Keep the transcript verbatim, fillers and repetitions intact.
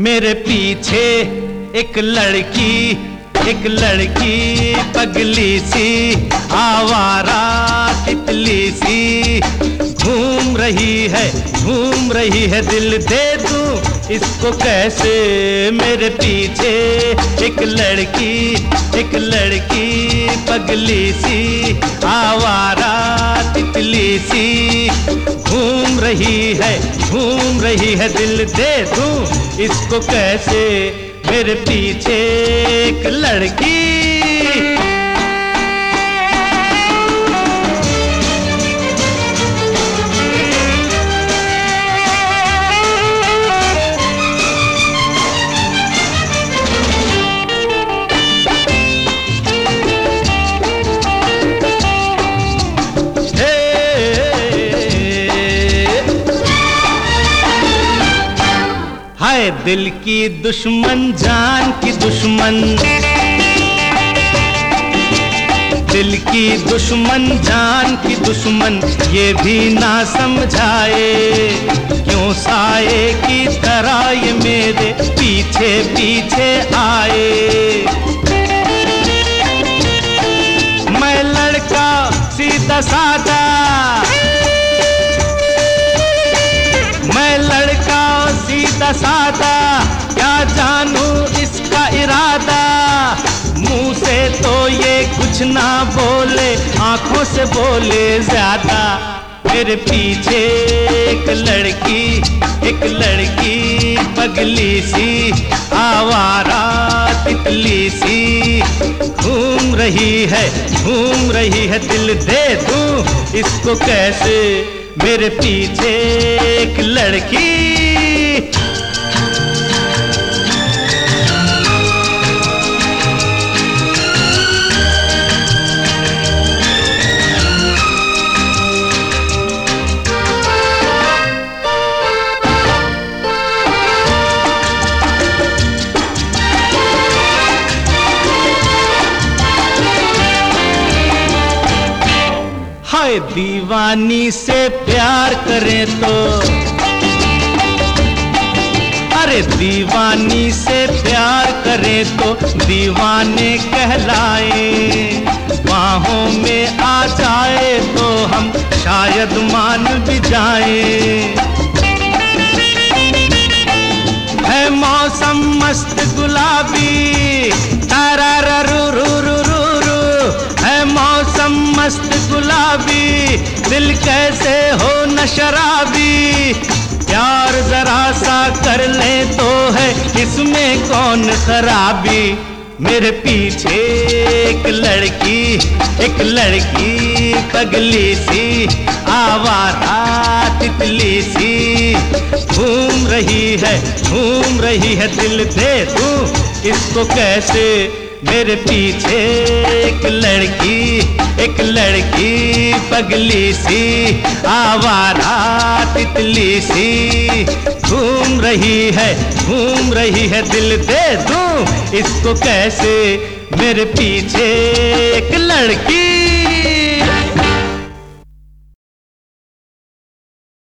मेरे पीछे एक लड़की, एक लड़की पगली सी, आवारा तितली सी, घूम रही है, घूम रही है, दिल दे दूं इसको कैसे। मेरे पीछे एक लड़की, एक लड़की पगली सी, आवारा तितली सी, घूम रही है, घूम रही है, दिल दे दूं इसको कैसे। मेरे पीछे एक लड़की। हाय दिल की दुश्मन, जान की दुश्मन, दिल की दुश्मन, जान की दुश्मन, ये भी ना समझाए क्यों साए की तरह ये मेरे पीछे पीछे आए। मैं लड़का सीधा साधा, मैं लड़का सीधा साधा, क्या जानू इसका इरादा। मुंह से तो ये कुछ ना बोले, आंखों से बोले ज्यादा। मेरे पीछे एक लड़की, एक लड़की पगली सी, आवारा तितली सी, घूम रही है, घूम रही है, दिल दे दूं इसको कैसे। मेरे पीछे एक लड़की। हाय दीवानी से प्यार करें तो, अरे दीवानी से प्यार करें तो दीवाने कहलाए। बाहों में आ जाए तो हम शायद मान भी जाए। है मौसम मस्त गुलाबी, तारारू रू रू रू रू, है मौसम मस्त गुलाबी, दिल कैसे हो न शराबी। प्यार जरा सा कर ले तो है इसमें कौन खराबी। मेरे पीछे एक लड़की, एक लड़की पगली सी, आवारा तितली सी, घूम रही है, घूम रही है, दिल दे दूं इसको कैसे। मेरे पीछे एक लड़की, एक लड़की पगली सी, आवारा तितली सी, घूम रही है, घूम रही है, दिल दे दूं इसको कैसे। मेरे पीछे एक लड़की।